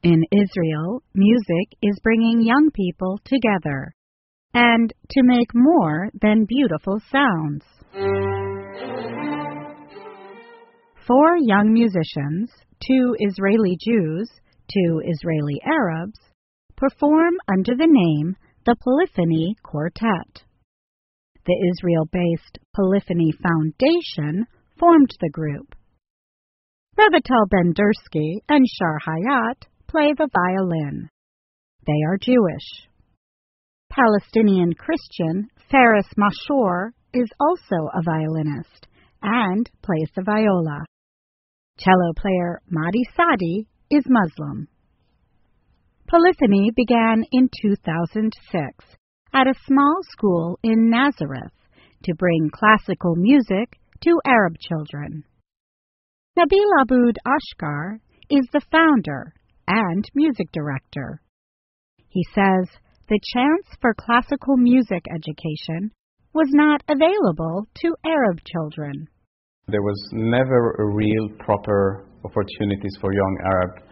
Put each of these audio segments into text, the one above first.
In Israel, music is bringing young people together and to make more than beautiful sounds. 4 young musicians, 2 Israeli Jews, 2 Israeli Arabs, perform under the name the Polyphony Quartet. The Israel-based Polyphony Foundation formed the group. Revital Ben-Dursky and Shar Hayat play the violin. They are Jewish. Palestinian Christian Faris Mashur is also a violinist and plays the viola. Cello player Mahdi Sadi is Muslim. Polyphony began in 2006 at a small school in Nazareth to bring classical music to Arab children. Nabil Aboud Ashkar is the founder and music director. He says the chance for classical music education was not available to Arab children. There was never a real proper opportunities for young Arab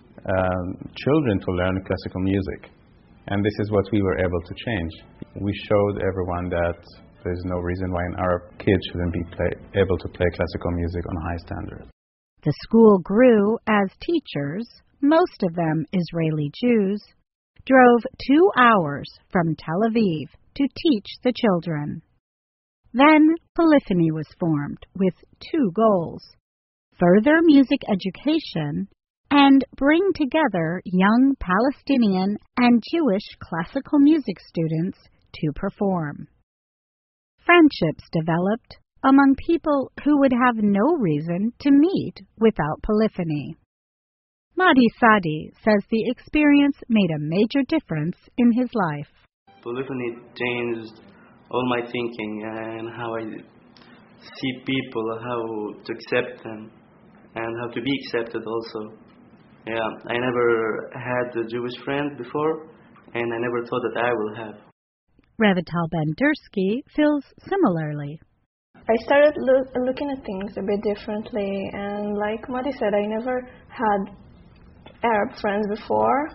children to learn classical music. And this is what we were able to change. We showed everyone that there's no reason why an Arab kid shouldn't be able to play classical music on a high standard. The school grew as teachers, most of them Israeli Jews, drove 2 hours from Tel Aviv to teach the children. Then Polyphony was formed with 2 goals: further music education and bring together young Palestinian and Jewish classical music students to perform. Friendships developed among people who would have no reason to meet without Polyphony. Mahdi Sadi says the experience made a major difference in his life. Polyphony changed all my thinking and how I see people, how to accept them, and how to be accepted also. Yeah, I never had a Jewish friend before, and I never thought that I will have. Revital Ben-Dursky feels similarly. I started looking at things a bit differently, and like Mahdi said, I never had Arab friends before,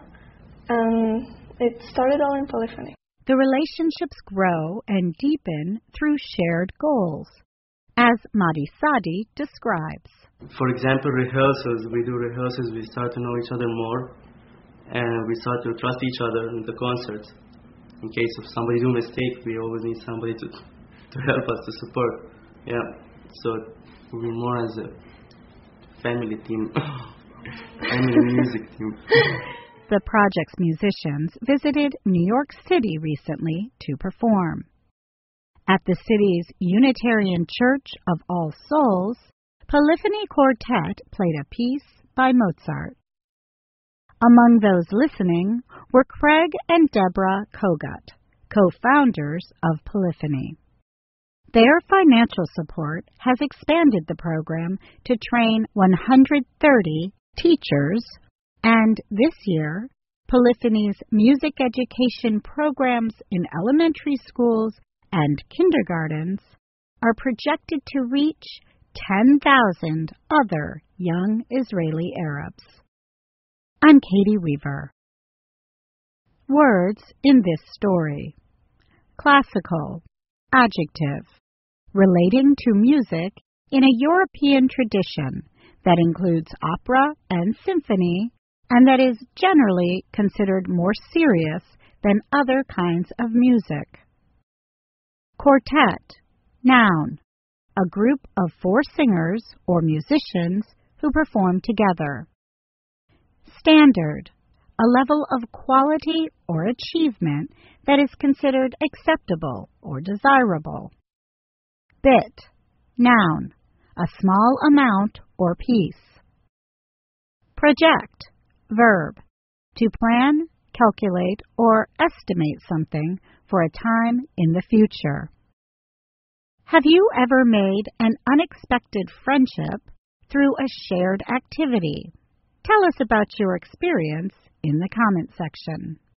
and it started all in Polyphony. The relationships grow and deepen through shared goals, as Mahdi Sadi describes. For example, rehearsals. We do rehearsals, we start to know each other more, and we start to trust each other in the concerts. In case of somebody do a mistake, we always need somebody to help us, to support. Yeah, so we're more as a family team, family music team. The project's musicians visited New York City recently to perform. At the city's Unitarian Church of All Souls, Polyphony Quartet played a piece by Mozart. Among those listening were Craig and Deborah Kogut, co-founders of Polyphony. Their financial support has expanded the program to train 130 teachers, and this year, Polyphony's music education programs in elementary schools and kindergartens are projected to reach 10,000 other young Israeli Arabs. I'm Katie Weaver. Words in this story: classical, adjective, relating to music in a European tradition that includes opera and symphony, and that is generally considered more serious than other kinds of music. Quartet, noun, a group of 4 singers or musicians who perform together. Standard, a level of quality or achievement that is considered acceptable or desirable. Bit, noun, a small amount or piece. Project, verb, to plan, calculate, or estimate something for a time in the future. Have you ever made an unexpected friendship through a shared activity? Tell us about your experience in the comment section.